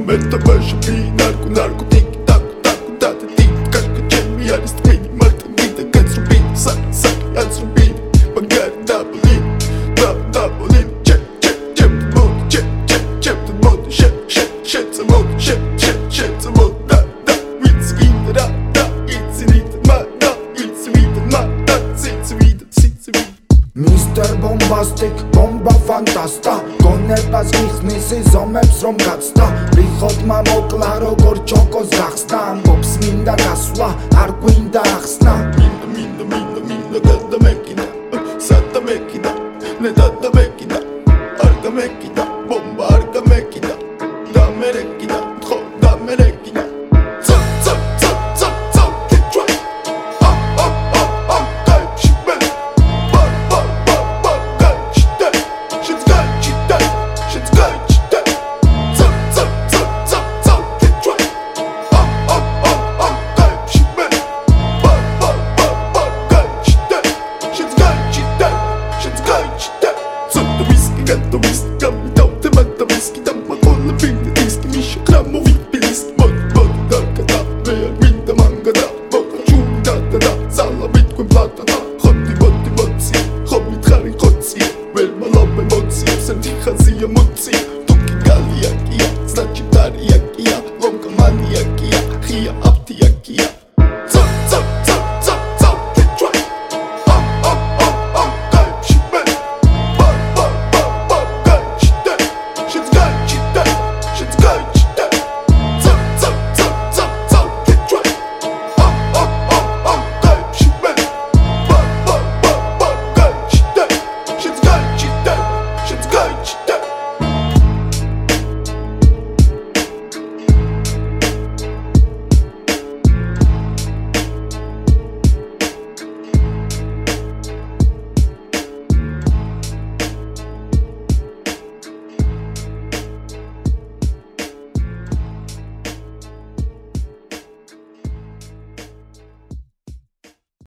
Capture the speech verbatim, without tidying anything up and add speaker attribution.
Speaker 1: Metavaša i narko, narkotik, tako, tako, date ti Kaška čemi, ja niste vidi, mrtav vide kad su bini, saki, saki, ja su bini Magari da bolini, da, da bolini Čep, čep, čep, da budi, čep, čep, čep, da budi Šep, šep, šep, za vodi, šep, šep, šep, za vodi Da, da, vici vide, da, da, ici vide, ma, da, ici vide, ma, da, sici vide, sici vide
Speaker 2: Mister Bombastic, bomba fantasta გონებას გიხსნის ზომებს რომ გაცდა რიხოდმა მოკლა როგორ ჩოკოს გახსნა ამბობს მინდა გასვლა არ გვინდა ახსნა
Speaker 1: მინდა მინდა მინდა მინდა გადამეკიდა სადა მეკიდა ნე დადა